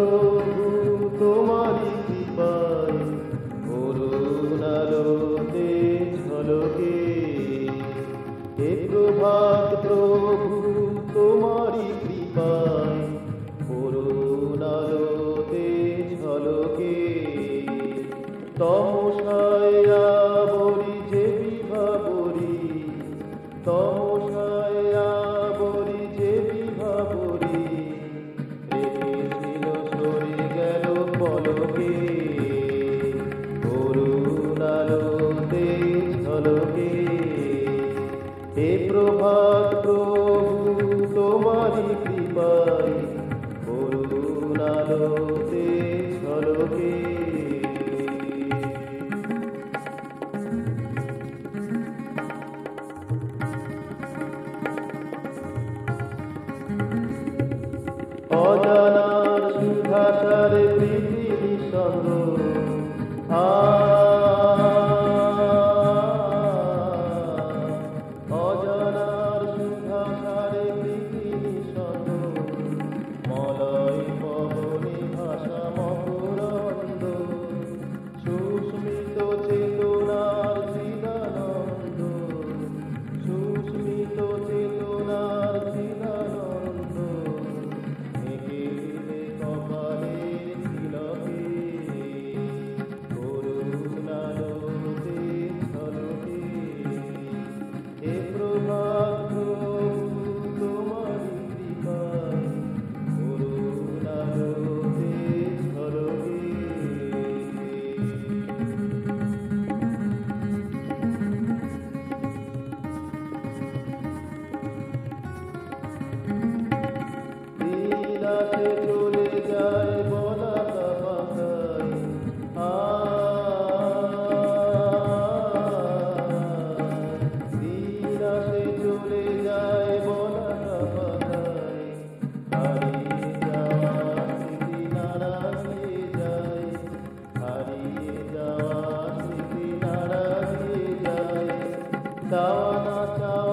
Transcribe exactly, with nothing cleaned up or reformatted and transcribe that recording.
প্রভু তোমারি কৃপায় করুণালোতে ঝলকে। হে প্রভাত প্রভু তোমারি কৃপায় করুণালোতে ঝলকে। তমসায় আবরি যে বিভাবরি, তমসায় আবরি যে বিভাবরি, রেখেছিল সরে গেল পলকে। করুণালোতে ঝলকে। হে প্রভাত প্রভু তোমারি কৃপায় করুণালোতে ঝলকে। অজানার সুধাসারে পৃথিবী সঙ্গ, অজানার সুধাসারে পৃথিবী সঙ্গ, মলয় পবনে ভাষা মকরন্দ, সুস্মিত চেতনার চিদানন্দ, সুস্মিত চেতনার চিদানন্দ, হে প্রভাত তোমারি কৃপায় করুণালোতে ঝলকে। দিন আসে চলে যায় বলাকা পাতায়, দিন আসে চলে যায় বলাকা পাতায়, হারিয়ে যাওয়া স্মৃতি নাড়াইয়ে যায়, হারিয়ে যাওয়া স্মৃতি নাড়াইয়ে যায়। চাওয়া না চাওয়া